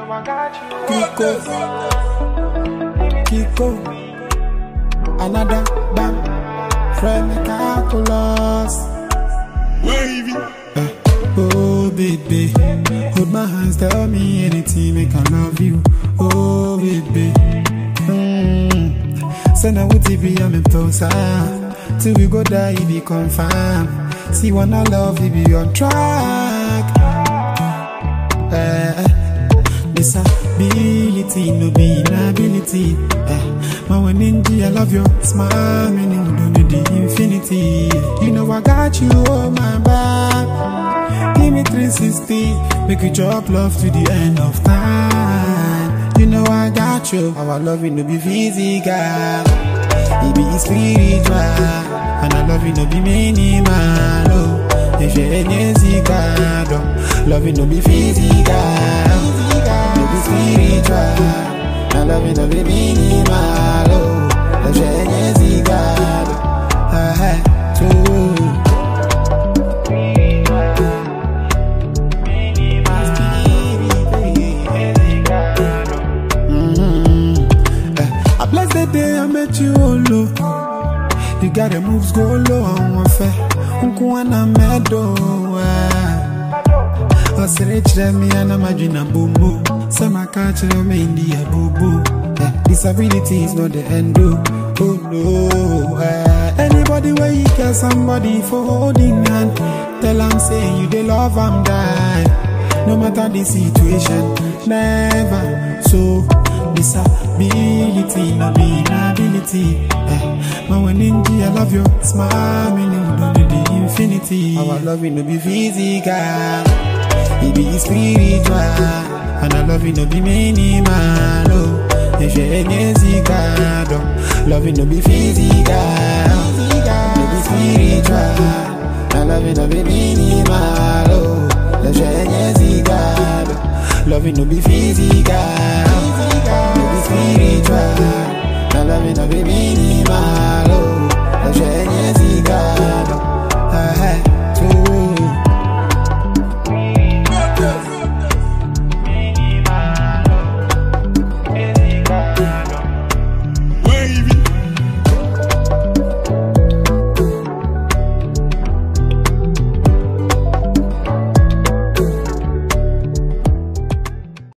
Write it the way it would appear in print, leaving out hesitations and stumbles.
Kiko, another bang, friend calculus. Wavy. Oh baby, hold my hands, tell me anything, make I love you. Oh baby, send a WTB, I'm in closer. Till we go die, it be confirmed. See when I love you, be on track. Disability, no be inability. My one indy, I love your smile, meaning you don't need the infinity. You know I got you on my back. Give me 360, make you drop love to the end of time. You know I got you, our love will no be physical, it be spiritual. And I love you no be minimal, oh. If you're physical, love you no be physical, no be spiritual. I love you no be minimal, oh. If you're physical, I bless the day I met you, oh Lord. You got the moves go low on one fair. Unkuana medo. I say me and imagine a boom boom. Some I catch me in the boo boo. Disability is not the end. Oh no. Anybody where you care somebody for holding hand. Tell I'm saying you they love I'm die. No matter the situation, never. So disability, no be inability. My one indy, I love your smile, meaning you don't need the infinity. Our love will no be physical, it be spiritual. And I love you no be minimal, oh. If you're physical, love you no be physical, no be spiritual. I love you no be minimal, oh. If you're physical, love you no be physical, no be spiritual. I love you no be